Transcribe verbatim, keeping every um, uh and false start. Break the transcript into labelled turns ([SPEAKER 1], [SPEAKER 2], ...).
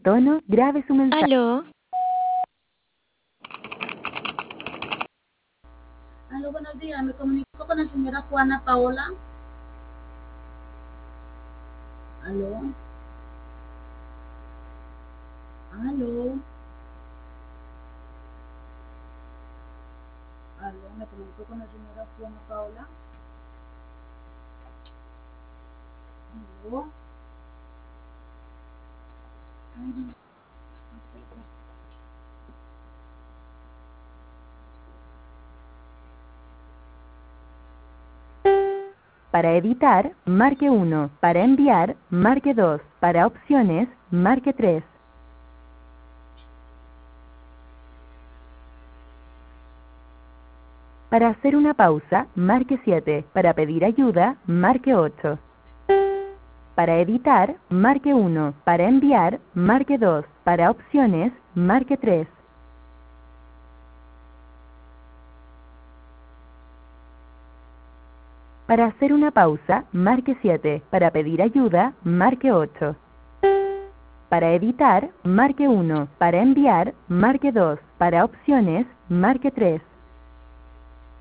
[SPEAKER 1] tono, grabe su mensaje.
[SPEAKER 2] Aló,
[SPEAKER 3] Aló, buenos días. Me comunico con la señora Juana Paola. Aló. Aló. Aló, me comunico con la señora Juana Paola. Aló. Ay,
[SPEAKER 1] Para editar, marque uno. Para enviar, marque dos. Para opciones, marque tres. Para hacer una pausa, marque siete. Para pedir ayuda, marque ocho. Para editar, marque uno. Para enviar, marque dos. Para opciones, marque tres. Para hacer una pausa, marque siete. Para pedir ayuda, marque ocho. Para editar, marque uno. Para enviar, marque dos. Para opciones, marque tres.